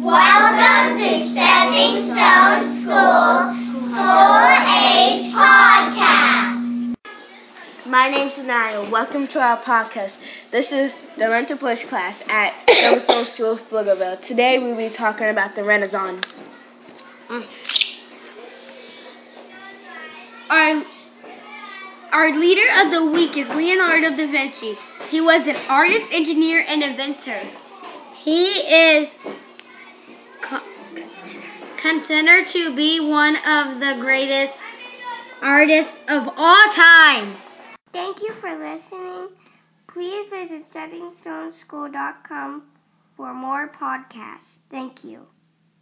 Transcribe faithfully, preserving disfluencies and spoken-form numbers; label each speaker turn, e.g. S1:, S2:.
S1: Welcome to Stepping Stone School Soul Age Podcast.
S2: My name's Anaya. Welcome to our podcast. This is the Mental Push class at Stepping Stone School of Pflugerville. Today we'll be talking about the Renaissance.
S3: Our, our leader of the week is Leonardo da Vinci. He was an artist, engineer, and inventor. He is co- considered to be one of the greatest artists of all time.
S1: Thank you for listening. Please visit stepping stone school dot com for more podcasts. Thank you.